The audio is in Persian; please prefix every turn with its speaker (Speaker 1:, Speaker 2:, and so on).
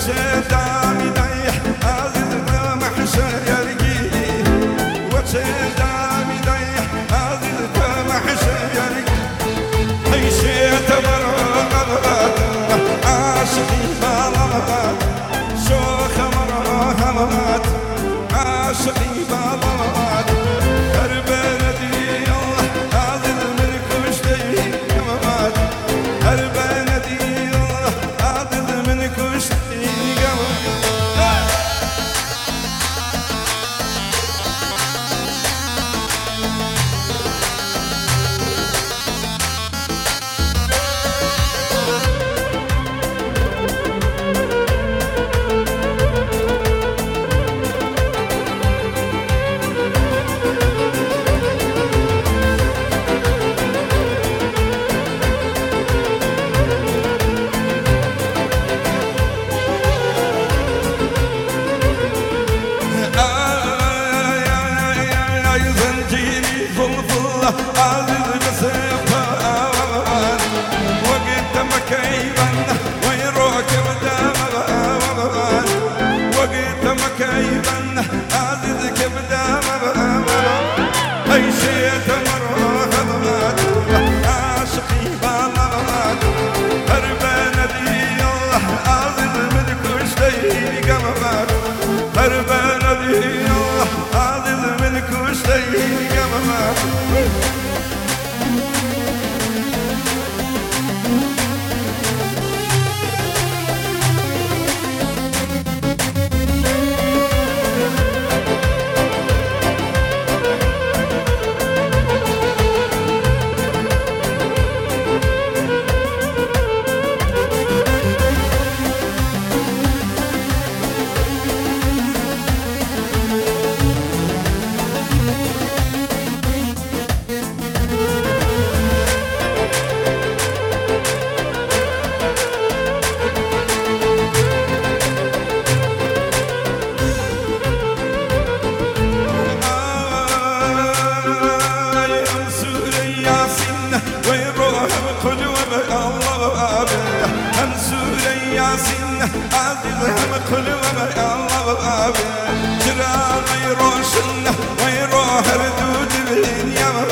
Speaker 1: وتدامي ضيح عزيز محشر يرقي وتدامي ضيح عزيز محشر يرقي عيشت مرغبات عاشقي بالغبات شوخ مرغبات عاشقي بالغبات هرب ندي الله عزيز من كل شيء قمات هرب ندي الله عزيز من كل شيء قمات عزيز بسفان وقت مكيبا ويروكب دام وقت مكيبا عزيز كبدام اي شيء مرهبات عاشقي بالغبات هرب ندي الله عزيز من كل شيء قمات هرب ندي الله عزيز من كل شيء قمات عزيزهم قلوب الله ترى غير روشنا ويروح ردود الدنيا